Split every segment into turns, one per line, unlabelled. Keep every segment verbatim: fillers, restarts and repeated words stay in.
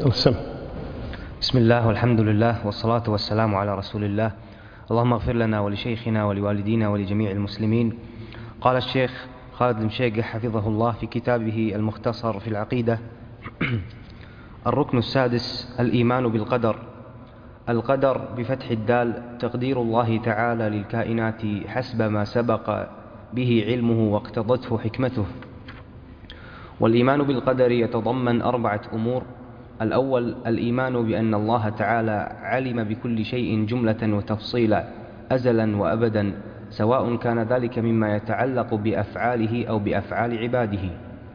السم.
بسم الله والحمد لله والصلاة والسلام على رسول الله. اللهم اغفر لنا ولشيخنا ولوالدينا ولجميع المسلمين. قال الشيخ خالد المشيقي حفظه الله في كتابه المختصر في العقيدة: الركن السادس الإيمان بالقدر. القدر بفتح الدال تقدير الله تعالى للكائنات حسب ما سبق به علمه واقتضته حكمته. والإيمان بالقدر يتضمن أربعة أمور: الأول الإيمان بأن الله تعالى علم بكل شيء جملة وتفصيلا أزلا وأبدا، سواء كان ذلك مما يتعلق بأفعاله أو بأفعال عباده.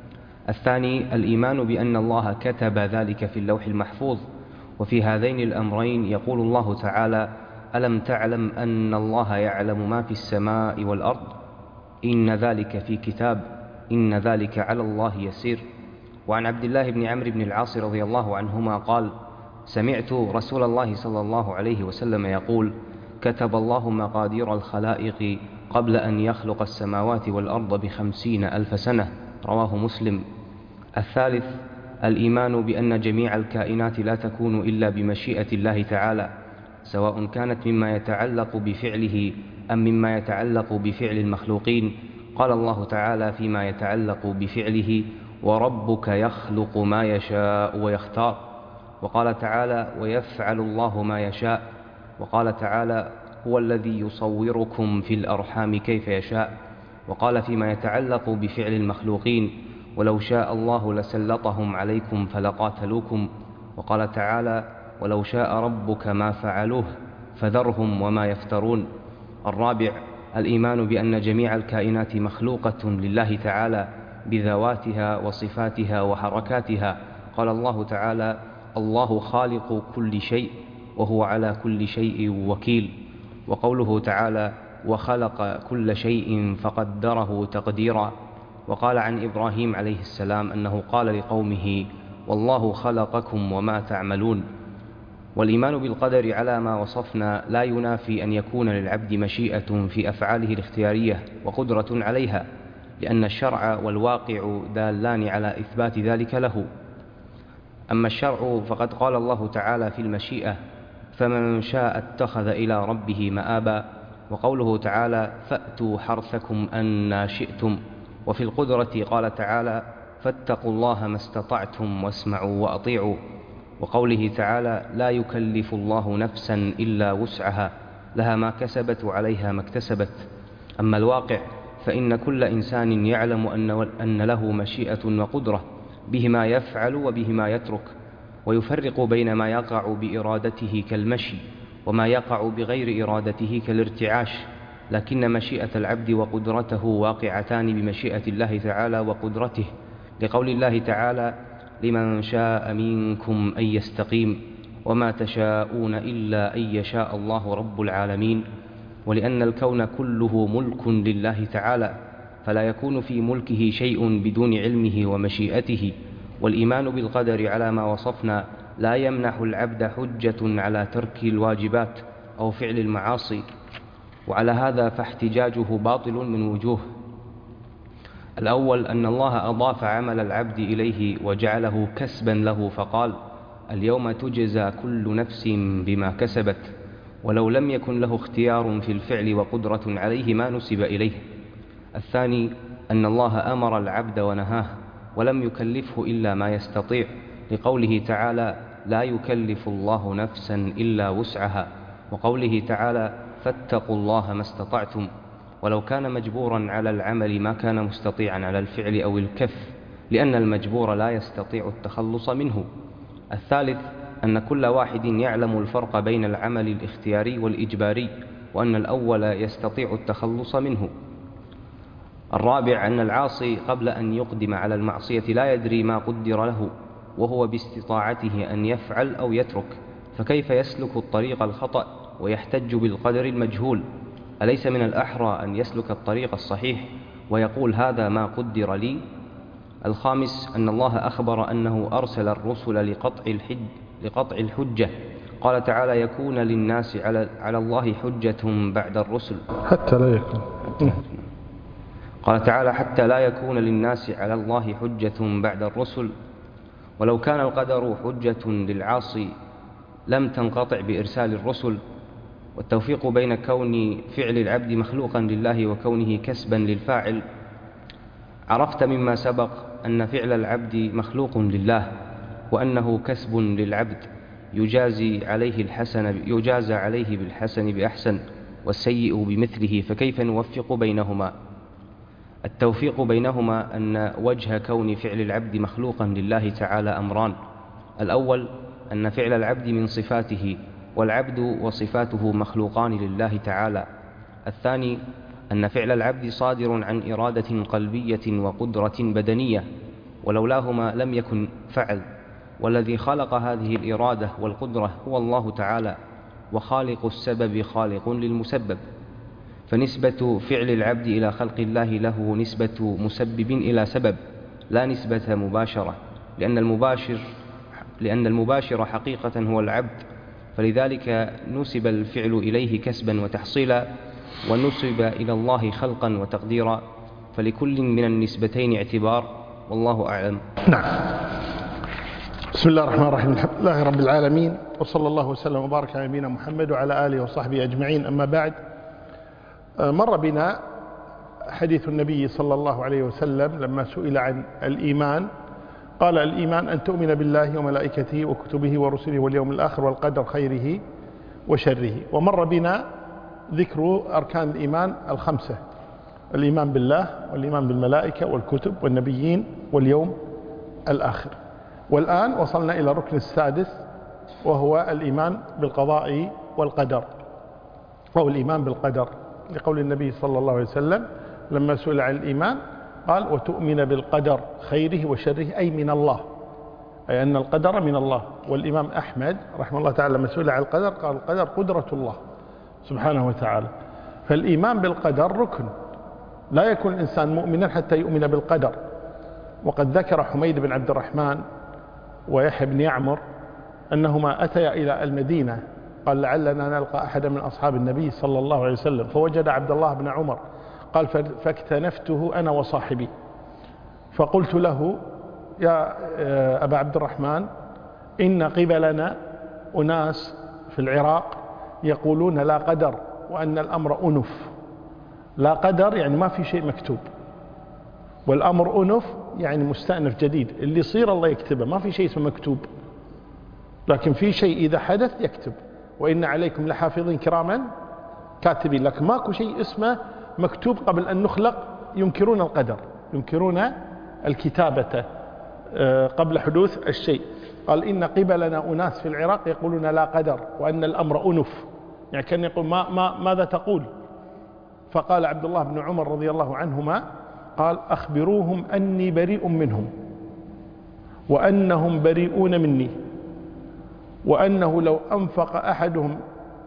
الثاني الإيمان بأن الله كتب ذلك في اللوح المحفوظ، وفي هذين الأمرين يقول الله تعالى: ألم تعلم أن الله يعلم ما في السماء والأرض إن ذلك في كتاب إن ذلك على الله يسير. وعن عبد الله بن عمرو بن العاص رضي الله عنهما قال: سمعت رسول الله صلى الله عليه وسلم يقول: كتب الله مقادير الخلائق قبل أن يخلق السماوات والأرض بخمسين ألف سنة. رواه مسلم. الثالث الإيمان بأن جميع الكائنات لا تكون إلا بمشيئة الله تعالى، سواء كانت مما يتعلق بفعله أم مما يتعلق بفعل المخلوقين. قال الله تعالى فيما يتعلق بفعله: وربك يخلق ما يشاء ويختار. وقال تعالى: ويفعل الله ما يشاء. وقال تعالى: هو الذي يصوركم في الأرحام كيف يشاء. وقال فيما يتعلق بفعل المخلوقين: ولو شاء الله لسلطهم عليكم فلقاتلوكم. وقال تعالى: ولو شاء ربك ما فعلوه فذرهم وما يفترون. الرابع الإيمان بأن جميع الكائنات مخلوقة لله تعالى بذواتها وصفاتها وحركاتها. قال الله تعالى: الله خالق كل شيء وهو على كل شيء وكيل. وقوله تعالى: وخلق كل شيء فقدره تقديرا. وقال عن إبراهيم عليه السلام أنه قال لقومه: والله خلقكم وما تعملون. والإيمان بالقدر على ما وصفنا لا ينافي أن يكون للعبد مشيئة في أفعاله الاختيارية وقدرة عليها، لأن الشرع والواقع دالان على إثبات ذلك له. أما الشرع فقد قال الله تعالى في المشيئة: فمن شاء اتخذ إلى ربه مآبا. وقوله تعالى: فأتوا حرثكم أنى شئتم. وفي القدرة قال تعالى: فاتقوا الله ما استطعتم واسمعوا وأطيعوا. وقوله تعالى: لا يكلف الله نفسا إلا وسعها لها ما كسبت وعليها ما اكتسبت. أما الواقع فإن كل إنسان يعلم أن له مشيئة وقدرة بهما يفعل وبهما يترك، ويفرق بين ما يقع بإرادته كالمشي وما يقع بغير إرادته كالارتعاش. لكن مشيئة العبد وقدرته واقعتان بمشيئة الله تعالى وقدرته، لقول الله تعالى: لمن شاء منكم أن يستقيم وما تشاءون إلا أن يشاء الله رب العالمين. ولأن الكون كله ملك لله تعالى، فلا يكون في ملكه شيء بدون علمه ومشيئته. والإيمان بالقدر على ما وصفنا لا يمنح العبد حجة على ترك الواجبات أو فعل المعاصي، وعلى هذا فاحتجاجه باطل من وجوه. الأول أن الله أضاف عمل العبد إليه وجعله كسبا له، فقال: اليوم تجزى كل نفس بما كسبت. ولو لم يكن له اختيار في الفعل وقدرة عليه ما نسب إليه. الثاني أن الله أمر العبد ونهاه ولم يكلفه إلا ما يستطيع، لقوله تعالى: لا يكلف الله نفسا إلا وسعها. وقوله تعالى: فاتقوا الله ما استطعتم. ولو كان مجبورا على العمل ما كان مستطيعا على الفعل أو الكف، لأن المجبور لا يستطيع التخلص منه. الثالث أن كل واحد يعلم الفرق بين العمل الاختياري والإجباري، وأن الأول يستطيع التخلص منه. الرابع أن العاصي قبل أن يقدم على المعصية لا يدري ما قدر له، وهو باستطاعته أن يفعل أو يترك، فكيف يسلك الطريق الخطأ ويحتج بالقدر المجهول؟ أليس من الأحرى أن يسلك الطريق الصحيح ويقول: هذا ما قدر لي؟ الخامس أن الله أخبر أنه أرسل الرسل لقطع الحج لقطع الحجة. قال تعالى: يكون للناس على, على الله حجة بعد الرسل
حتى لا يكون
قال تعالى: حتى لا يكون للناس على الله حجة بعد الرسل. ولو كان القدر حجة للعاصي لم تنقطع بإرسال الرسل. والتوفيق بين كون فعل العبد مخلوقا لله وكونه كسبا للفاعل. عرفت مما سبق أن فعل العبد مخلوق لله، وأنه كسب للعبد يجازي عليه الحسن يجازى عليه بالحسن بأحسن والسيء بمثله، فكيف نوفق بينهما؟ التوفيق بينهما أن وجه كون فعل العبد مخلوقا لله تعالى أمران: الأول أن فعل العبد من صفاته، والعبد وصفاته مخلوقان لله تعالى. الثاني أن فعل العبد صادر عن إرادة قلبية وقدرة بدنية، ولولاهما لم يكن فعل، والذي خلق هذه الإرادة والقدرة هو الله تعالى، وخالق السبب خالق للمسبب. فنسبة فعل العبد إلى خلق الله له نسبة مسبب إلى سبب، لا نسبة مباشرة، لأن المباشر لأن المباشر حقيقة هو العبد، فلذلك نسب الفعل إليه كسبا وتحصيلا، ونسب إلى الله خلقا وتقديرا، فلكل من النسبتين اعتبار، والله أعلم.
نعم. بسم الله الرحمن الرحيم، الحمد لله رب العالمين، وصلى الله وسلم وبارك على نبينا محمد وعلى آله وصحبه أجمعين. أما بعد، مر بنا حديث النبي صلى الله عليه وسلم لما سئل عن الإيمان، قال: الإيمان أن تؤمن بالله وملائكته وكتبه ورسله واليوم الآخر والقدر خيره وشره. ومر بنا ذكر أركان الإيمان الخمسة: الإيمان بالله والإيمان بالملائكة والكتب والنبيين واليوم الآخر. والآن وصلنا إلى الركن السادس، وهو الإيمان بالقضاء والقدر، أو الإيمان بالقدر، لقول النبي صلى الله عليه وسلم لما سئل عن الإيمان قال: وتؤمن بالقدر خيره وشره، أي من الله، أي أن القدر من الله. والإمام أحمد رحمه الله تعالى لما سئل عن القدر قال: القدر قدرة الله سبحانه وتعالى. فالإيمان بالقدر ركن، لا يكون الإنسان مؤمنا حتى يؤمن بالقدر. وقد ذكر حميد بن عبد الرحمن ويحيى بن يعمر أنهما أتيا إلى المدينة، قال: لعلنا نلقى أحدا من أصحاب النبي صلى الله عليه وسلم، فوجد عبد الله بن عمر، قال: فاكتنفته أنا وصاحبي، فقلت له: يا أبا عبد الرحمن، إن قبلنا أناس في العراق يقولون لا قدر، وأن الأمر أنف. لا قدر يعني ما في شيء مكتوب، والأمر أنف يعني مستأنف جديد، اللي يصير الله يكتبه، ما في شيء اسمه مكتوب، لكن في شيء إذا حدث يكتب. وإن عليكم لحافظين كراما كاتبين، لكن ماكو شيء اسمه مكتوب قبل أن نخلق. ينكرون القدر، ينكرون الكتابة قبل حدوث الشيء. قال: إن قبلنا أناس في العراق يقولون لا قدر، وأن الأمر أنف، يعني كان يقول ما ما ماذا تقول؟ فقال عبد الله بن عمر رضي الله عنهما، قال: أخبروهم أني بريء منهم، وأنهم بريئون مني، وأنه لو أنفق أحدهم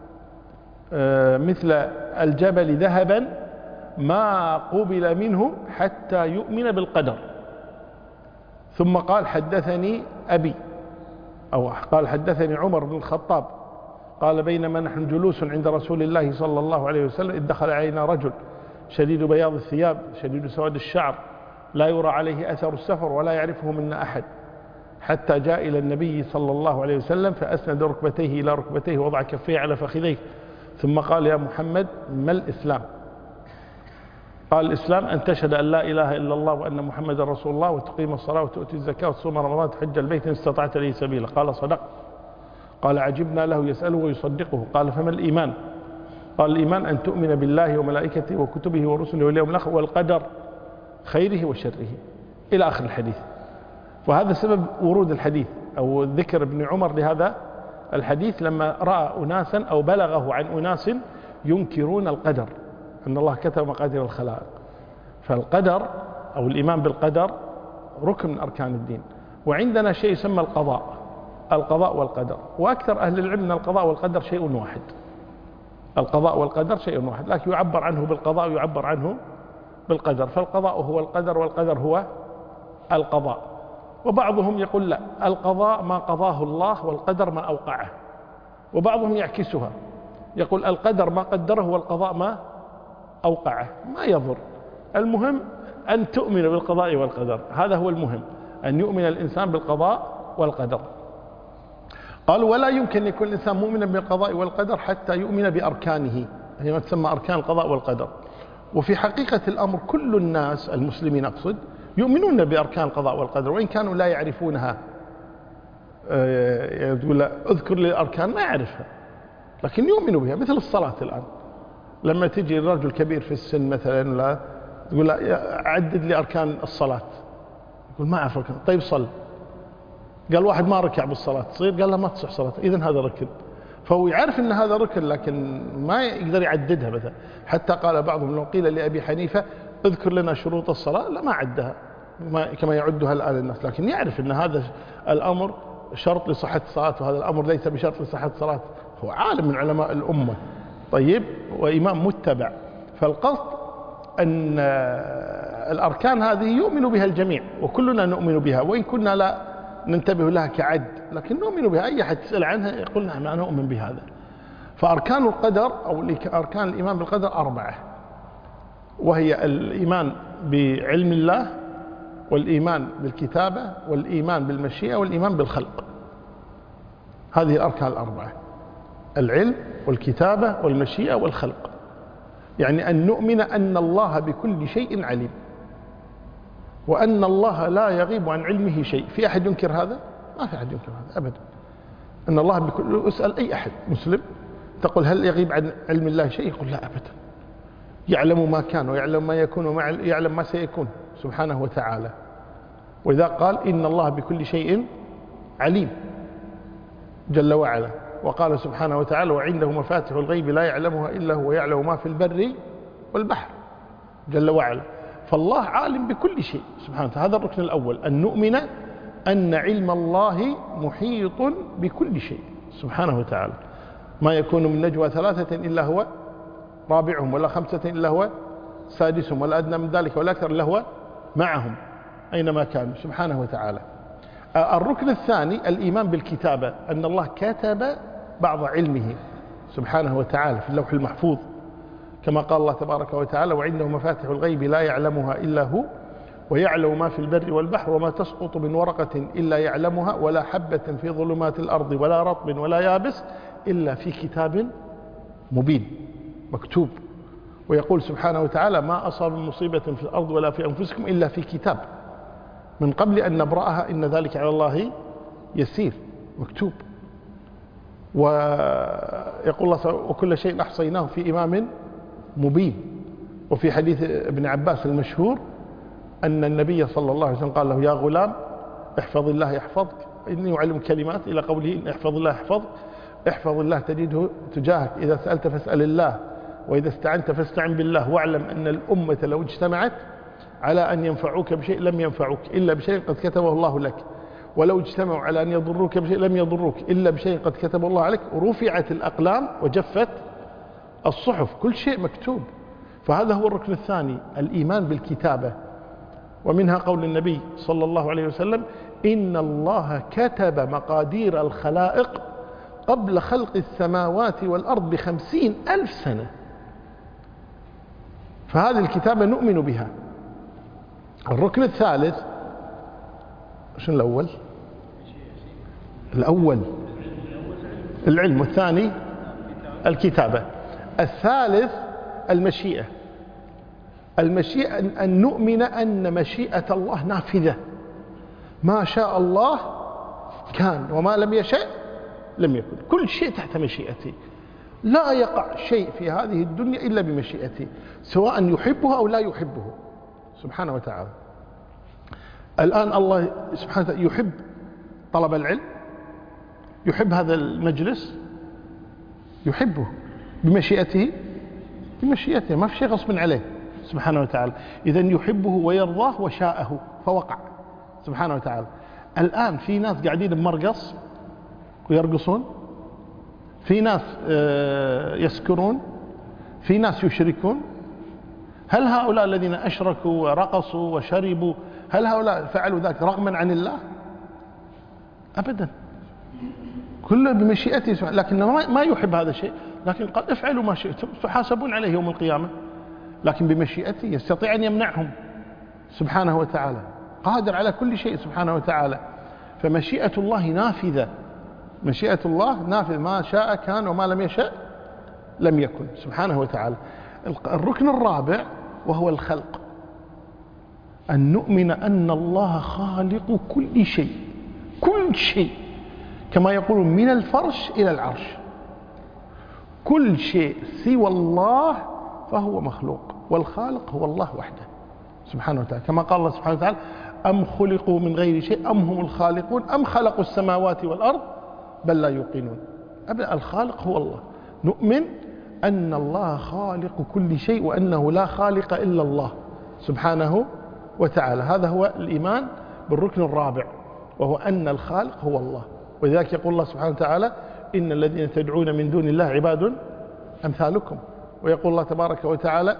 مثل الجبل ذهبا ما قبل منه حتى يؤمن بالقدر. ثم قال: حدثني أبي، أو قال: حدثني عمر بن الخطاب، قال: بينما نحن جلوس عند رسول الله صلى الله عليه وسلم إذ دخل علينا رجل شديد بياض الثياب شديد سواد الشعر، لا يرى عليه أثر السفر ولا يعرفه منا أحد، حتى جاء إلى النبي صلى الله عليه وسلم فأسند ركبتيه إلى ركبتيه ووضع كفيه على فخذيه، ثم قال: يا محمد، ما الإسلام؟ قال: الإسلام أن تشهد أن لا إله إلا الله وأن محمد رسول الله، وتقيم الصلاة وتؤتي الزكاة وتصوم رمضان وتحج البيت إن استطعت إليه سبيلا. قال: صدق. قال: عجبنا له يسأله ويصدقه. قال: فما الإيمان؟ قال: الإيمان أن تؤمن بالله وملائكته وكتبه ورسله واليوم الآخر والقدر خيره وشره، إلى آخر الحديث. وهذا سبب ورود الحديث أو ذكر ابن عمر لهذا الحديث، لما رأى أناسا أو بلغه عن أناس ينكرون القدر، أن الله كتب مقادير الخلائق. فالقدر أو الإيمان بالقدر ركن من أركان الدين. وعندنا شيء يسمى القضاء، القضاء والقدر، وأكثر أهل العلم أن القضاء والقدر شيء واحد. القضاء والقدر شيء واحد، لكن يعبر عنه بالقضاء ويعبر عنه بالقدر. فالقضاء هو القدر والقدر هو القضاء. وبعضهم يقول لا، القضاء ما قضاه الله والقدر ما أوقعه. وبعضهم يعكسها، يقول القدر ما قدره والقضاء ما أوقعه. ما يضر، المهم أن تؤمن بالقضاء والقدر، هذا هو المهم، أن يؤمن الإنسان بالقضاء والقدر. قال ولا يمكن يكون الإنسان مؤمنا بالقضاء والقدر حتى يؤمن بأركانه، هي ما تسمى أركان القضاء والقدر. وفي حقيقة الأمر كل الناس المسلمين أقصد يؤمنون بأركان القضاء والقدر وإن كانوا لا يعرفونها. يقول اذكر لي الأركان ما يعرفها لكن يؤمنوا بها، مثل الصلاة الآن لما تجي رجل كبير في السن مثلا لا تقول لا عدد لي أركان الصلاة، يقول ما أعرف أركان. طيب صل. قال واحد ما ركع بالصلاة تصير؟ قال لا ما تصح صلاة. إذن هذا ركن، فهو يعرف أن هذا ركن لكن ما يقدر يعددها مثلا. حتى قال بعضهم لو قيل لأبي حنيفة اذكر لنا شروط الصلاة لا ما عدها ما كما يعدها الآن الناس، لكن يعرف أن هذا الأمر شرط لصحة الصلاة وهذا الأمر ليس بشرط لصحة الصلاة. هو عالم من علماء الأمة طيب وإمام متبع. فالقصد أن الأركان هذه يؤمن بها الجميع وكلنا نؤمن بها وإن كنا لا ننتبه لها كعد، لكن نؤمن بها. أي أحد تسأل عنها يقول نعم أنا أؤمن بهذا. فأركان القدر أو أركان الإيمان بالقدر أربعة، وهي الإيمان بعلم الله والإيمان بالكتابة والإيمان بالمشيئة والإيمان بالخلق. هذه الأركان الأربعة: العلم والكتابة والمشيئة والخلق. يعني أن نؤمن أن الله بكل شيء عليم وأن الله لا يغيب عن علمه شيء. في أحد ينكر هذا؟ ما في أحد ينكر هذا أبدا. أن الله بكل، اسأل أي أحد مسلم تقول هل يغيب عن علم الله شيء؟ يقول لا أبدا، يعلم ما كان ويعلم ما يكون ويعلم ما سيكون سبحانه وتعالى. وإذا قال إن الله بكل شيء عليم جل وعلا، وقال سبحانه وتعالى وعنده مفاتح الغيب لا يعلمها إلا هو يعلم ما في البر والبحر جل وعلا. فالله عالم بكل شيء سبحانه وتعالى. هذا الركن الأول، أن نؤمن أن علم الله محيط بكل شيء سبحانه وتعالى. ما يكون من نجوى ثلاثة إلا هو رابعهم ولا خمسة إلا هو سادسهم ولا أدنى من ذلك ولا أكثر إلا هو معهم أينما كانوا سبحانه وتعالى. الركن الثاني الإيمان بالكتابة، أن الله كتب بعض علمه سبحانه وتعالى في اللوح المحفوظ، كما قال الله تبارك وتعالى وعنده مفاتح الغيب لا يعلمها إلا هو ويعلم ما في البر والبحر وما تسقط من ورقة إلا يعلمها ولا حبة في ظلمات الأرض ولا رطب ولا يابس إلا في كتاب مبين مكتوب. ويقول سبحانه وتعالى ما أصاب من مصيبة في الأرض ولا في أنفسكم إلا في كتاب من قبل أن نبرأها إن ذلك على الله يسير مكتوب. ويقول الله وكل شيء أحصيناه في إمام مبين. وفي حديث ابن عباس المشهور أن النبي صلى الله عليه وسلم قال له يا غلام احفظ الله يحفظك إني أعلم كلمات إلى قوله إن احفظ الله يحفظك احفظ الله تجده تجاهك إذا سألت فاسأل الله وإذا استعنت فاستعن بالله واعلم أن الأمة لو اجتمعت على أن ينفعوك بشيء لم ينفعوك إلا بشيء قد كتبه الله لك ولو اجتمعوا على أن يضروك بشيء لم يضروك إلا بشيء قد كتبه الله عليك رفعت الأقلام وجفت الصحف. كل شيء مكتوب. فهذا هو الركن الثاني الإيمان بالكتابة. ومنها قول النبي صلى الله عليه وسلم إن الله كتب مقادير الخلائق قبل خلق السماوات والأرض بخمسين ألف سنة. فهذه الكتابة نؤمن بها. الركن الثالث شنو الأول؟ الأول العلم والثاني الكتابة. الثالث المشيئة. المشيئة أن نؤمن أن مشيئة الله نافذة، ما شاء الله كان وما لم يشاء لم يكن. كل شيء تحت مشيئته، لا يقع شيء في هذه الدنيا إلا بمشيئته سواء يحبه أو لا يحبه سبحانه وتعالى. الآن الله سبحانه وتعالى يحب طلب العلم، يحب هذا المجلس، يحبه بمشيئته بمشيئته ما في شيء غصب عليه سبحانه وتعالى. إذن يحبه ويرضاه وشاءه فوقع سبحانه وتعالى. الآن في ناس قاعدين بمرقص ويرقصون، في ناس يسكرون، في ناس يشركون. هل هؤلاء الذين أشركوا ورقصوا وشربوا هل هؤلاء فعلوا ذلك رغما عن الله؟ أبدا، كله بمشيئته سبحانه. لكن ما يحب هذا الشيء، لكن قال افعلوا ما شئتم تحاسبون عليه يوم القيامة. لكن بمشيئته يستطيع أن يمنعهم سبحانه وتعالى، قادر على كل شيء سبحانه وتعالى. فمشيئة الله نافذة، مشيئة الله نافذة، ما شاء كان وما لم يشأ لم يكن سبحانه وتعالى. الركن الرابع وهو الخلق، أن نؤمن أن الله خالق كل شيء، كل شيء، كما يقولون من الفرش إلى العرش، كل شيء سوى الله فهو مخلوق، والخالق هو الله وحده سبحانه وتعالى، كما قال الله سبحانه وتعالى: أم خلقوا من غير شيء أم هم الخالقون أم خلقوا السماوات والأرض بل لا يوقنون. أبدا، الخالق هو الله. نؤمن أن الله خالق كل شيء وأنه لا خالق إلا الله سبحانه وتعالى. هذا هو الإيمان بالركن الرابع، وهو أن الخالق هو الله. ولذلك يقول الله سبحانه وتعالى: إن الذين تدعون من دون الله عباد أمثالكم. ويقول الله تبارك وتعالى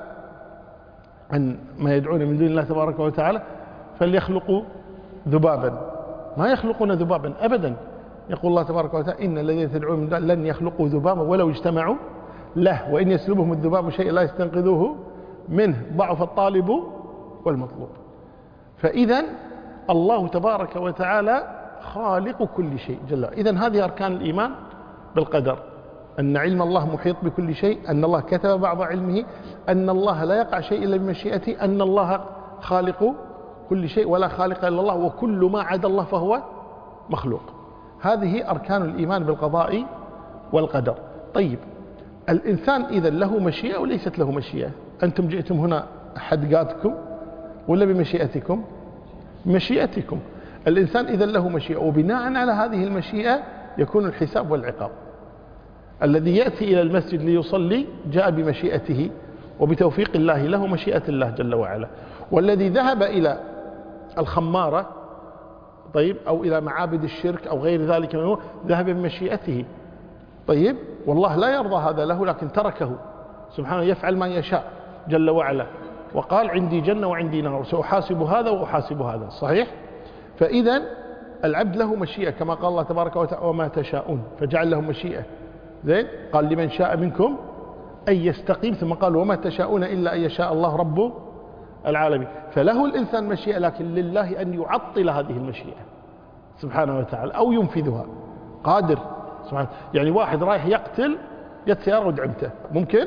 أن ما يدعون من دون الله تبارك وتعالى فليخلقوا ذبابا، ما يخلقون ذبابا أبدا. يقول الله تبارك وتعالى: إن الذين تدعون من دون الله لن يخلقوا ذبابا ولو اجتمعوا له وإن يسلبهم الذباب شيء لا يستنقذوه منه ضعف الطالب والمطلوب. فإذا الله تبارك وتعالى خالق كل شيء جل. إذن هذه أركان الإيمان بالقدر: أن علم الله محيط بكل شيء، أن الله كتب بعض علمه، أن الله لا يقع شيء إلا بمشيئته، أن الله خالق كل شيء ولا خالق إلا الله، وكل ما عدا الله فهو مخلوق. هذه أركان الإيمان بالقضاء والقدر. طيب، الإنسان إذا له مشيئة وليست له مشيئة، أنتم جئتم هنا حدقاتكم ولا بمشيئتكم؟ مشيئتكم. الإنسان إذا له مشيئة، وبناء على هذه المشيئة يكون الحساب والعقاب. الذي يأتي إلى المسجد ليصلي جاء بمشيئته وبتوفيق الله، له مشيئة الله جل وعلا. والذي ذهب إلى الخمارة طيب أو إلى معابد الشرك أو غير ذلك منه ذهب بمشيئته. طيب، والله لا يرضى هذا له، لكن تركه سبحانه، يفعل ما يشاء جل وعلا، وقال: عندي جنة وعندي نار، سأحاسب هذا وأحاسب هذا. صحيح؟ فإذا العبد له مشيئة، كما قال الله تبارك وتعالى: وما تشاءون، فجعل له مشيئة. زين؟ قال: لمن شاء منكم أن يستقيم، ثم قال: وما تشاءون إلا أن يشاء الله رب العالمين. فله الإنسان مشيئة، لكن لله أن يعطل هذه المشيئة سبحانه وتعالى أو ينفذها. قادر سبحانه. يعني واحد رايح يقتل، جت سيارة ودعمته، ممكن؟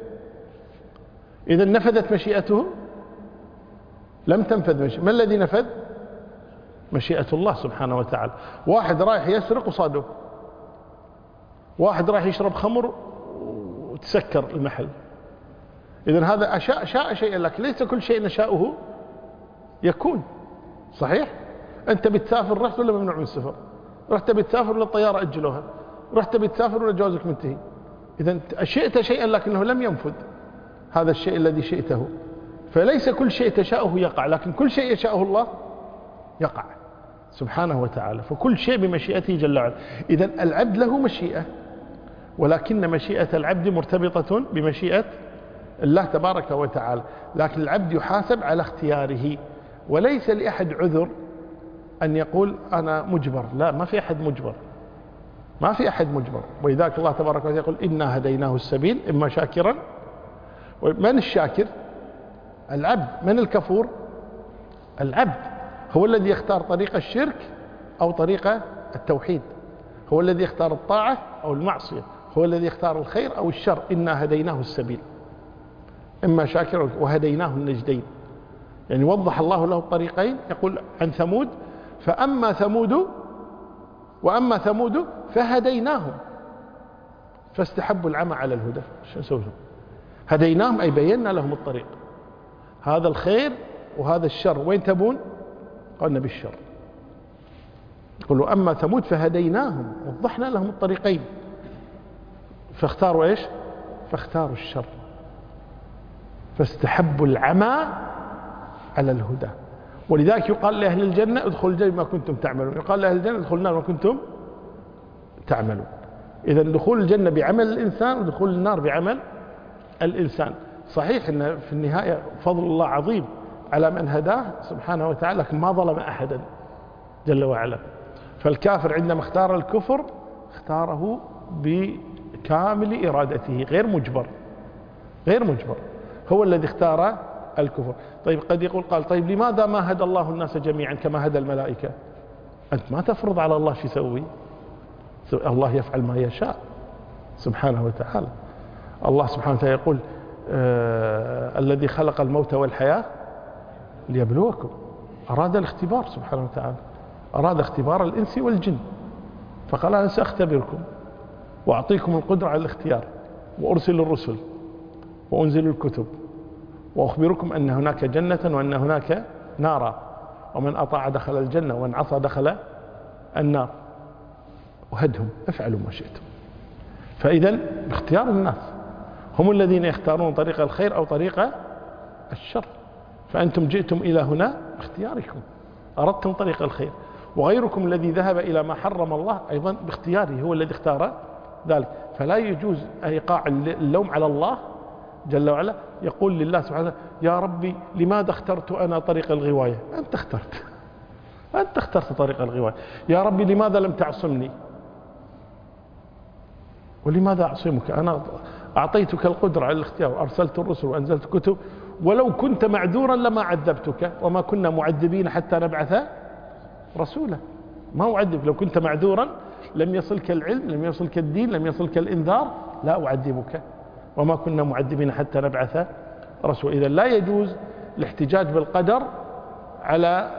إذا نفذت مشيئته؟ لم تنفذ مشيئة. ما الذي نفذ؟ مشيئة الله سبحانه وتعالى. واحد رايح يسرق وصاده، واحد رايح يشرب خمر وتسكر المحل. إذن هذا أشاء شاء شيئا، لكن ليس كل شيء نشاؤه يكون. صحيح؟ أنت بتسافر، رحت ولا ممنوع من السفر؟ رحت بتسافر ولا الطيارة أجلوها؟ رحت بتسافر ولا جوازك منتهي؟ إذن شئت شيئا لكنه لم ينفذ هذا الشيء الذي شئته. فليس كل شيء تشاؤه يقع، لكن كل شيء يشاءه الله يقع سبحانه وتعالى. فكل شيء بمشيئته جل وعلا. إذن العبد له مشيئة، ولكن مشيئة العبد مرتبطة بمشيئة الله تبارك وتعالى. لكن العبد يحاسب على اختياره، وليس لأحد عذر أن يقول أنا مجبر. لا، ما في أحد مجبر، ما في أحد مجبر. ولذلك الله تبارك وتعالى يقول: إنا هديناه السبيل إما شاكرا. من الشاكر؟ العبد. من الكفور؟ العبد. هو الذي يختار طريق الشرك أو طريق التوحيد، هو الذي يختار الطاعة أو المعصية، هو الذي يختار الخير أو الشر. إنا هديناه السبيل إما شاكر وهديناه النجدين. يعني وضح الله له الطريقين. يقول عن ثمود: فأما ثمود وأما ثمود فهديناهم فاستحبوا العمى على الهدى. شو نسوي؟ هديناهم أي بينا لهم الطريق، هذا الخير وهذا الشر، وين تبون؟ قلنا بالشر. يقولوا أما ثمود فهديناهم، وضحنا لهم الطريقين، فاختاروا إيش؟ فاختاروا الشر، فاستحبوا العمى على الهدى. ولذلك يقال لأهل الجنة: ادخلوا الجنة ما كنتم تعملون، يقال لأهل الجنة: ادخلوا النار ما كنتم تعملون. إذا دخول الجنة بعمل الإنسان، ودخول النار بعمل الإنسان. صحيح أن في النهاية فضل الله عظيم على من هداه سبحانه وتعالى، لكن ما ظلم أحدا جل وعلا. فالكافر عندما اختار الكفر اختاره بكامل إرادته، غير مجبر، غير مجبر، هو الذي اختار الكفر. طيب، قد يقول قال: طيب لماذا ما هدى الله الناس جميعا كما هدى الملائكة؟ أنت ما تفرض على الله شو يسوي. الله يفعل ما يشاء سبحانه وتعالى. الله سبحانه وتعالى يقول آه الذي خلق الموت والحياة ليبلوكم. أراد الاختبار سبحانه وتعالى، أراد اختبار الإنس والجن، فقال أنا سأختبركم وأعطيكم القدرة على الاختيار، وأرسل الرسل وأنزل الكتب وأخبركم أن هناك جنة وأن هناك نارا، ومن أطاع دخل الجنة ومن عصى دخل النار، وهدهم افعلوا ما شئتم. فإذا باختيار الناس، هم الذين يختارون طريق الخير أو طريق الشر. فأنتم جئتم إلى هنا باختياركم، أردتم طريق الخير، وغيركم الذي ذهب إلى ما حرم الله أيضا باختياره، هو الذي اختار ذلك. فلا يجوز إيقاع اللوم على الله جل وعلا. يقول لله سبحانه يا ربي لماذا اخترت أنا طريق الغواية؟ أنت اخترت، أنت اخترت طريق الغواية. يا ربي لماذا لم تعصمني؟ ولماذا أعصمك؟ أنا أعطيتك القدرة على الاختيار وأرسلت الرسل وأنزلت كتب، ولو كنت معذورا لما عذبتك، وما كنا معذبين حتى نبعث رسولا. ما أعذبك، لو كنت معذورا لم يصلك العلم، لم يصلك الدين، لم يصلك الإنذار، لا أعذبك، وما كنا معذبين حتى نبعث رسولا. إذا لا يجوز الاحتجاج بالقدر على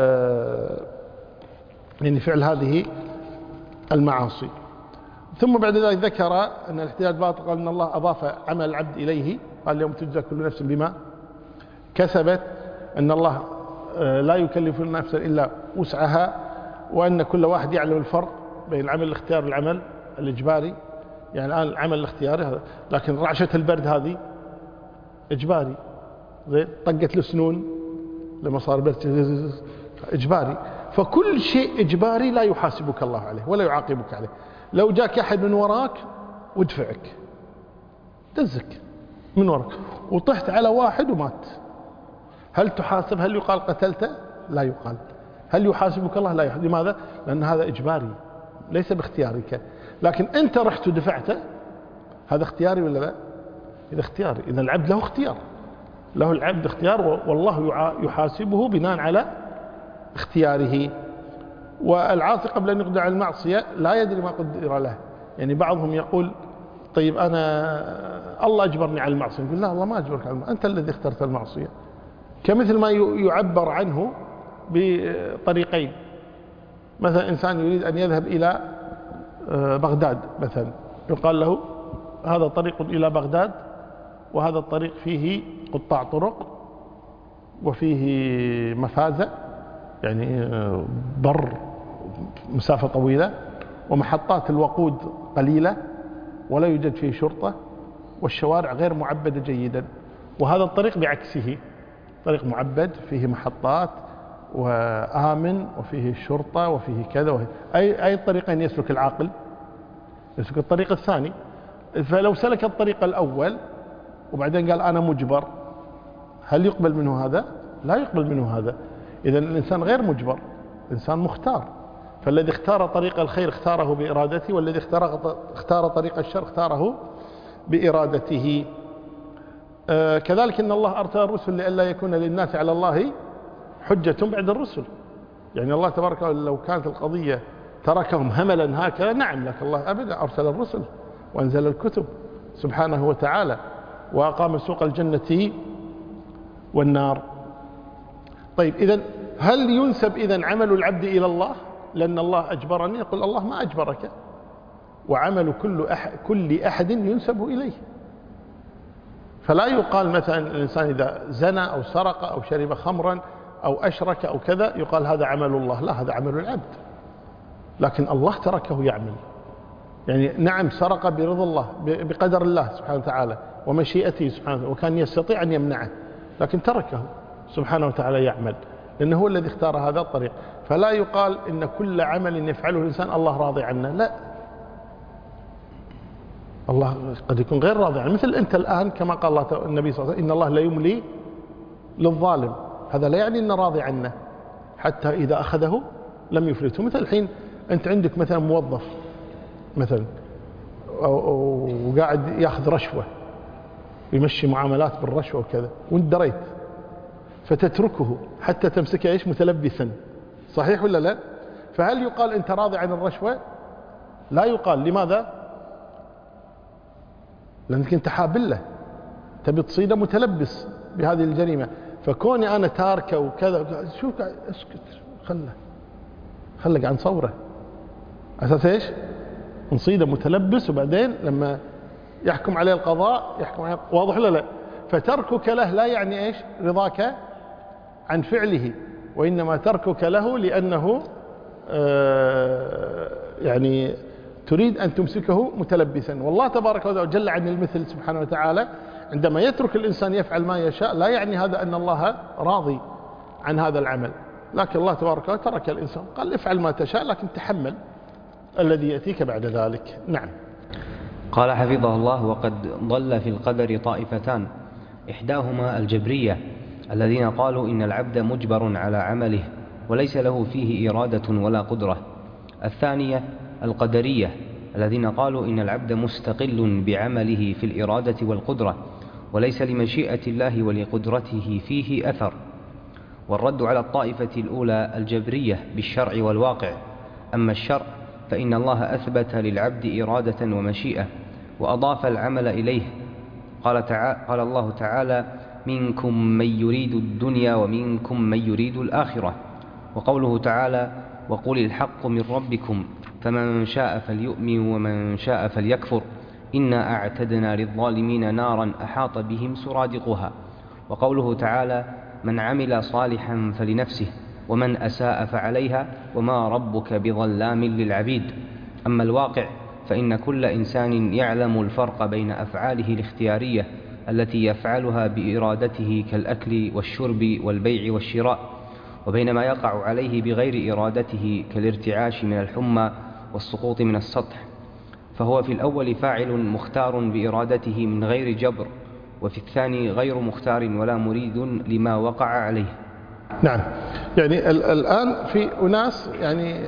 يعني فعل هذه المعاصي. ثم بعد ذلك ذكر أن الاحتجاج باطل، قال أن الله أضاف عمل العبد إليه، قال اليوم تجزى كل نفس بما كسبت، أن الله لا يكلف نفسا إلا وسعها، وأن كل واحد يعلم الفرق بين العمل الاختياري والعمل الإجباري. يعني الآن العمل الاختياري، لكن رعشة البرد هذه إجباري، زين طقة السنون لما صار برد إجباري. فكل شيء إجباري لا يحاسبك الله عليه ولا يعاقبك عليه. لو جاك أحد من وراك ودفعك دزك من وراك وطحت على واحد ومات، هل تحاسب؟ هل يقال قتلته؟ لا يقال. هل يحاسبك الله؟ لا يحاسب. لماذا؟ لأن هذا إجباري ليس باختيارك. لكن أنت رحت ودفعته، هذا اختياري ولا لا؟ إذا اختياري، إذا العبد له اختيار، له العبد اختيار، والله يحاسبه بناء على اختياره. والعاصي قبل أن يقدر على المعصية لا يدري ما قدر له. يعني بعضهم يقول طيب أنا الله أجبرني على المعصية، يقول لا الله ما أجبرك على المعصية، أنت الذي اخترت المعصية. كمثل ما يعبر عنه بطريقين، مثلا إنسان يريد أن يذهب إلى بغداد مثلا، يقال له هذا طريق إلى بغداد، وهذا الطريق فيه قطاع طرق وفيه مفازة، يعني بر مسافة طويلة، ومحطات الوقود قليلة، ولا يوجد فيه شرطة، والشوارع غير معبدة جيدا. وهذا الطريق بعكسه، طريق معبد فيه محطات وآمن وفيه شرطة وفيه كذا وفيه. أي أي الطريقين يسلك العاقل؟ يسلك الطريق الثاني. فلو سلك الطريق الأول وبعدين قال أنا مجبر، هل يقبل منه هذا؟ لا يقبل منه هذا. إذن الإنسان غير مجبر، إنسان مختار. فالذي اختار طريق الخير اختاره بإرادته، والذي اختار اختار طريق الشر اختاره بإرادته. آه كذلك إن الله أرسل الرسل لئلا يكون للناس على الله حجة بعد الرسل. يعني الله تبارك وتعالى لو كانت القضية تركهم هملا هكذا، نعم، لك الله أبدا أرسل الرسل وأنزل الكتب سبحانه وتعالى، وأقام سوق الجنة والنار. طيب إذن هل ينسب إذن عمل العبد إلى الله لأن الله أجبرني؟ يقول الله ما أجبرك، وعمل كل أحد, كل أحد ينسب إليه. فلا يقال مثلا الإنسان إذا زنى أو سرق أو شرب خمرا أو أشرك أو كذا يقال هذا عمل الله، لا، هذا عمل العبد، لكن الله تركه يعمل. يعني نعم سرق برضا الله بقدر الله سبحانه وتعالى ومشيئته سبحانه وتعالى، وكان يستطيع أن يمنعه، لكن تركه سبحانه وتعالى يعمل، لأنه هو الذي اختار هذا الطريق. فلا يقال إن كل عمل يفعله الإنسان الله راضي عنه، لا، الله قد يكون غير راضي عنه. مثل أنت الآن كما قال الله النبي صلى الله عليه وسلم إن الله لا يملي للظالم، هذا لا يعني أنه راضي عنه حتى إذا أخذه لم يفلته. مثل الحين أنت عندك مثلا موظف مثلا وقاعد ياخذ رشوة ويمشي معاملات بالرشوة وكذا، وانت دريت، فتتركه حتى تمسكه ايش متلبسا، صحيح ولا لا؟ فهل يقال أنت راضي عن الرشوة؟ لا يقال. لماذا؟ لأنك أنت حابله، تبي تصيده متلبس بهذه الجريمة. فكوني أنا تاركه وكذا، شو اسكت، خله خلق عن صوره، أساس إيش؟ نصيده متلبس، وبعدين لما يحكم عليه القضاء يحكم عليه. واضح ولا لا؟ فتركك له لا يعني إيش؟ رضاك عن فعله، وإنما تركك له لأنه آه يعني تريد أن تمسكه متلبسا. والله تبارك وتعالى جل عن المثل سبحانه وتعالى عندما يترك الإنسان يفعل ما يشاء لا يعني هذا أن الله راضي عن هذا العمل، لكن الله تبارك وتعالى ترك الإنسان قال افعل ما تشاء لكن تحمل الذي يأتيك بعد ذلك. نعم.
قال حفظه الله: وقد ضل في القدر طائفتان، إحداهما الجبرية الذين قالوا إن العبد مجبر على عمله وليس له فيه إرادة ولا قدرة. الثانية القدرية الذين قالوا إن العبد مستقل بعمله في الإرادة والقدرة وليس لمشيئة الله ولقدرته فيه أثر. والرد على الطائفة الأولى الجبرية بالشرع والواقع. أما الشرع فإن الله أثبت للعبد إرادة ومشيئة وأضاف العمل إليه. قال, تعالى قال الله تعالى: منكم من يريد الدنيا ومنكم من يريد الآخرة. وقوله تعالى: وقل الحق من ربكم فمن شاء فليؤمن ومن شاء فليكفر إنا أعتدنا للظالمين نارا أحاط بهم سرادقها. وقوله تعالى: من عمل صالحا فلنفسه ومن أساء فعليها وما ربك بظلام للعبيد. أما الواقع فإن كل إنسان يعلم الفرق بين أفعاله الاختيارية التي يفعلها بإرادته كالأكل والشرب والبيع والشراء، وبين ما يقع عليه بغير إرادته كالارتعاش من الحمى والسقوط من السطح. فهو في الأول فاعل مختار بإرادته من غير جبر، وفي الثاني غير مختار ولا مريد لما وقع عليه.
نعم. يعني الآن في أناس يعني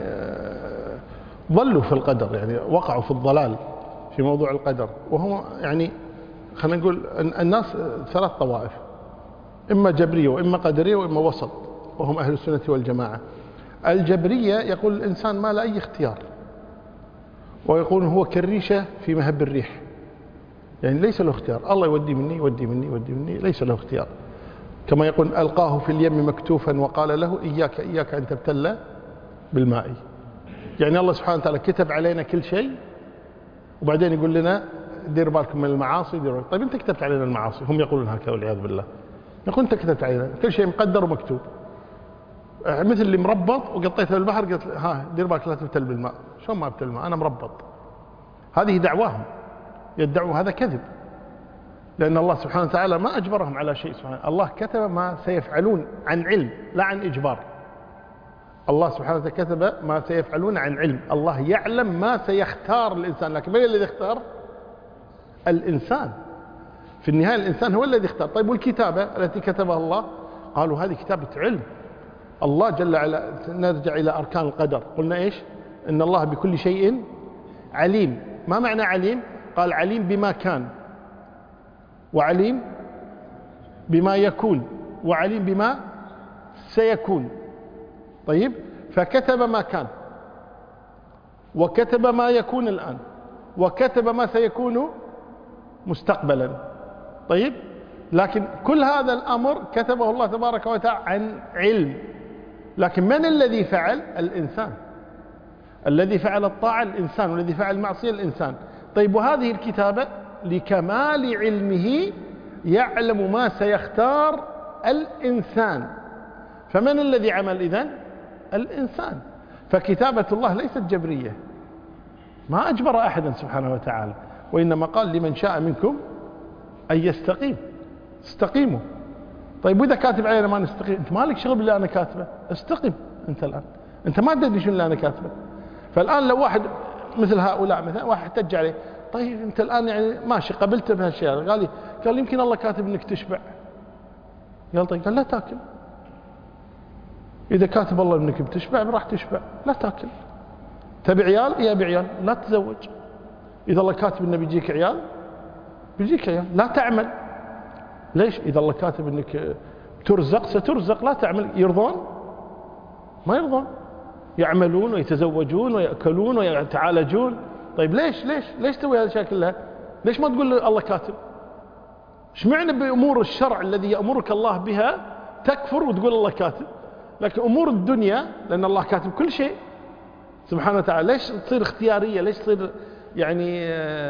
ضلوا في القدر، يعني وقعوا في الضلال في موضوع القدر، وهم يعني خلينا نقول الناس ثلاث طوائف: إما جبرية وإما قدرية وإما وسط، وهم أهل السنة والجماعة. الجبرية يقول الإنسان ما له أي اختيار، ويقول هو كالريشة في مهب الريح، يعني ليس له اختيار، الله يودي مني يودي مني يودي مني، ليس له اختيار. كما يقول: ألقاه في اليم مكتوفا وقال له إياك إياك أن تبتل بالماء. يعني الله سبحانه وتعالى كتب علينا كل شيء، وبعدين يقول لنا دير بالكم من المعاصي. دير طيب أنت كتبت علينا المعاصي، هم يقولون هكذا والعياذ بالله. يقول أنت كتبت علينا كل شيء مقدر ومكتوب، مثل اللي مربط وقطيته بالبحر قلت ها دير بالك لا تبتل بالماء. شلون ما ابتل بالماء؟ أنا مربط. هذه دعواهم، يدعوا هذا كذب، لأن الله سبحانه وتعالى ما أجبرهم على شيء. سبحانه الله كتب ما سيفعلون عن علم لا عن إجبار. الله سبحانه وتعالى كتب ما سيفعلون عن علم، الله يعلم ما سيختار الإنسان، لكن من الذي اختار؟ الإنسان. في النهاية الإنسان هو الذي اختار. طيب والكتابة التي كتبها الله؟ قالوا هذه كتابة علم. الله جل وعلا، نرجع إلى أركان القدر، قلنا إيش؟ إن الله بكل شيء عليم. ما معنى عليم؟ قال عليم بما كان، وعليم بما يكون، وعليم بما سيكون. طيب، فكتب ما كان، وكتب ما يكون الآن، وكتب ما سيكون مستقبلا. طيب، لكن كل هذا الأمر كتبه الله تبارك وتعالى عن علم. لكن من الذي فعل؟ الإنسان. الذي فعل الطاعة الإنسان، والذي فعل المعصية الإنسان. طيب، وهذه الكتابة لكمال علمه يعلم ما سيختار الإنسان. فمن الذي عمل إذن؟ الإنسان. فكتابة الله ليست جبرية، ما أجبر أحدا سبحانه وتعالى، وإنما قال لمن شاء منكم أن يستقيم. استقيموا. طيب، وإذا كاتب علينا ما نستقيم؟ أنت مالك شغل باللي أنا كاتبه، استقم أنت الآن، أنت ما تدري شو اللي أنا كاتبه. فالآن لو واحد مثل هؤلاء، مثلا واحد احتج عليه: طيب أنت الآن يعني ماشي قبلت بهالشيء، قال لي قال يمكن الله كاتب إنك تشبع. قال طيب، قال لا تاكل. إذا كاتب الله إنك بتشبع راح تشبع، لا تاكل. تبي عيال؟ إيه بعيال، لا تزوج. إذا الله كاتب إنه بيجيك عيال بيجيك عيال، لا تعمل. ليش؟ إذا الله كاتب إنك ترزق سترزق، لا تعمل. يرضون؟ ما يرضون. يعملون ويتزوجون ويأكلون ويتعالجون. طيب ليش ليش ليش تسوي هذه الأشياء كلها؟ ليش ما تقول الله كاتب؟ ايش معنى بأمور الشرع الذي يأمرك الله بها تكفر وتقول الله كاتب؟ لكن أمور الدنيا لأن الله كاتب كل شيء سبحانه وتعالى، ليش تصير اختيارية؟ ليش تصير يعني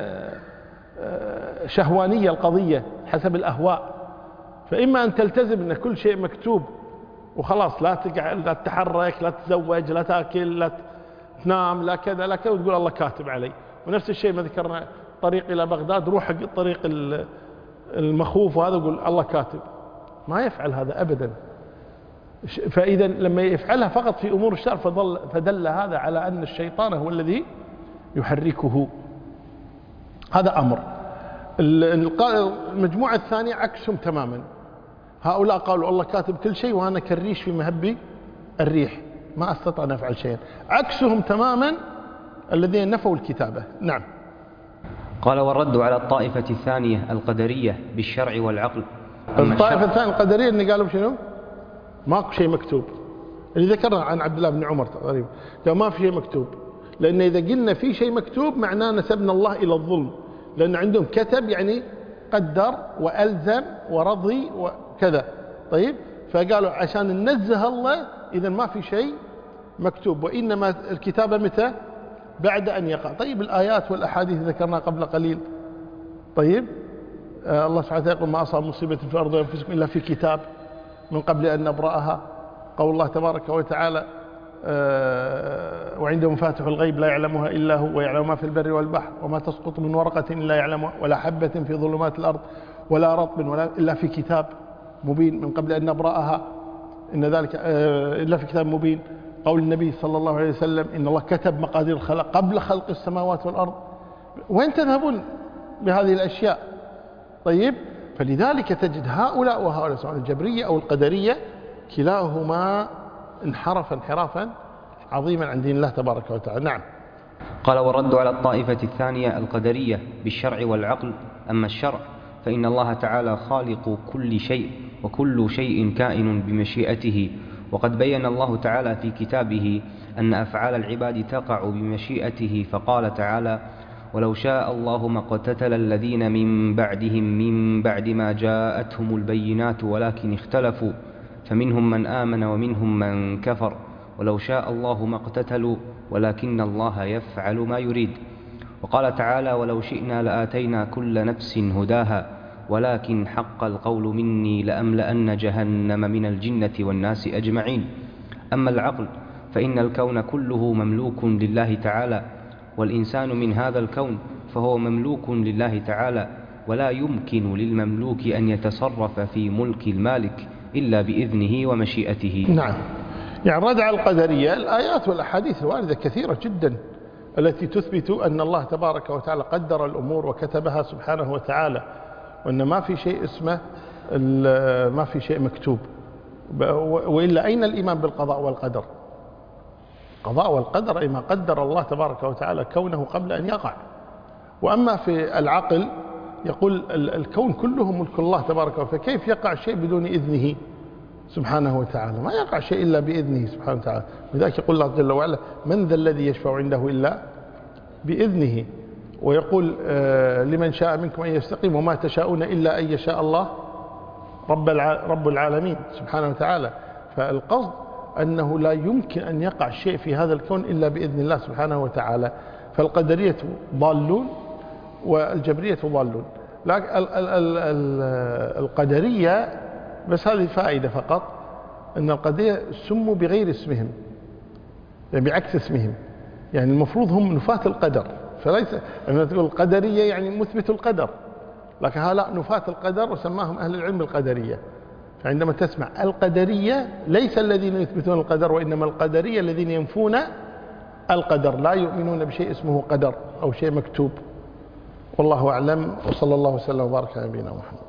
شهوانية القضية حسب الأهواء؟ فإما أن تلتزم أن كل شيء مكتوب وخلاص، لا تقعد، لا تتحرك، لا تتزوج، لا تأكل، لا تنام، لا كذا لا كذا، وتقول الله كاتب علي. ونفس الشيء ما ذكرنا طريق إلى بغداد، روح حق الطريق المخوف وهذا يقول الله كاتب. ما يفعل هذا أبدا. فإذا لما يفعلها فقط في أمور الشرع فدل, فدل هذا على أن الشيطان هو الذي يحركه. هذا أمر. المجموعة الثانية عكسهم تماما. هؤلاء قالوا الله كاتب كل شيء وأنا كالريش في مهب الريح، ما أستطيع أن أفعل شيئا. عكسهم تماما الذين نفوا الكتابة. نعم.
قال والرد على الطائفة الثانية القدرية بالشرع والعقل.
الطائفة الثانية القدرية اللي قالوا شنو؟ ماكو شيء مكتوب. اللي ذكرنا عن عبد الله بن عمر تقريبا قال ما في شيء مكتوب، لأن إذا قلنا في شيء مكتوب معناه نسبنا الله إلى الظلم، لأن عندهم كتب يعني قدر وألزم ورضي وكذا. طيب فقالوا عشان ننزه الله إذا ما في شيء مكتوب، وإنما الكتابة متى؟ بعد أن يقع. طيب الآيات والأحاديث ذكرنا قبل قليل. طيب آه الله سبحانه وتعالى يقول ما أصاب مصيبة في الأرض وأنفسكم إلا في كتاب من قبل أن نبرأها. قول الله تبارك وتعالى آه وعنده مفاتح الغيب لا يعلمها إلا هو ويعلم ما في البر والبحر وما تسقط من ورقة إلا يعلمها ولا حبة في ظلمات الأرض ولا رطب ولا إلا في كتاب مبين من قبل أن نبرأها إن ذلك آه إلا في كتاب مبين. قول النبي صلى الله عليه وسلم إن الله كتب مقادير الخلق قبل خلق السماوات والأرض. وين تذهبون بهذه الأشياء؟ طيب فلذلك تجد هؤلاء وهؤلاء سواء الجبرية أو القدرية كلاهما انحرف انحرافا عظيما عن دين الله تبارك وتعالى. نعم.
قال والرد على الطائفة الثانية القدرية بالشرع والعقل. أما الشرع فإن الله تعالى خالق كل شيء وكل شيء كائن بمشيئته، وقد بين الله تعالى في كتابه أن أفعال العباد تقع بمشيئته، فقال تعالى ولو شاء الله ما اقتتل الذين من بعدهم من بعد ما جاءتهم البينات ولكن اختلفوا فمنهم من آمن ومنهم من كفر ولو شاء الله ما اقتتلوا ولكن الله يفعل ما يريد. وقال تعالى ولو شئنا لآتينا كل نفس هداها ولكن حق القول مني لأملأن جهنم من الجنة والناس أجمعين. أما العقل فإن الكون كله مملوك لله تعالى، والإنسان من هذا الكون فهو مملوك لله تعالى، ولا يمكن للمملوك أن يتصرف في ملك المالك إلا بإذنه ومشيئته.
نعم. يعني رد على القدرية الآيات والأحاديث الواردة كثيرة جدا التي تثبت أن الله تبارك وتعالى قدر الأمور وكتبها سبحانه وتعالى، وأن ما في شيء اسمه ما في شيء مكتوب. وإلا أين الإيمان بالقضاء والقدر؟ القضاء والقدر أي ما قدر الله تبارك وتعالى كونه قبل أن يقع. وأما في العقل يقول الكون كله ملك الله تبارك وتعالى، فكيف يقع شيء بدون إذنه سبحانه وتعالى؟ ما يقع شيء إلا بإذنه سبحانه وتعالى. ولذلك يقول الله جل وعلا من ذا الذي يشفع عنده إلا بإذنه. ويقول لمن شاء منكم أن يستقيم وما تشاءون إلا أن يشاء الله رب رب العالمين سبحانه وتعالى. فالقصد أنه لا يمكن أن يقع شيء في هذا الكون إلا بإذن الله سبحانه وتعالى. فالقدرية ضالون والجبرية ضالون. لكن القدرية بس هذه فائدة فقط، أن القدرية سموا بغير اسمهم، يعني بعكس اسمهم. يعني المفروض هم نفاة القدر، فليس لما تقول القدرية يعني مثبت القدر، لكن هؤلاء نفاة القدر وسماهم أهل العلم القدرية. فعندما تسمع القدرية ليس الذين يثبتون القدر، وإنما القدرية الذين ينفون القدر، لا يؤمنون بشيء اسمه قدر أو شيء مكتوب. والله أعلم، وصلى الله وسلم وبارك على نبينا محمد.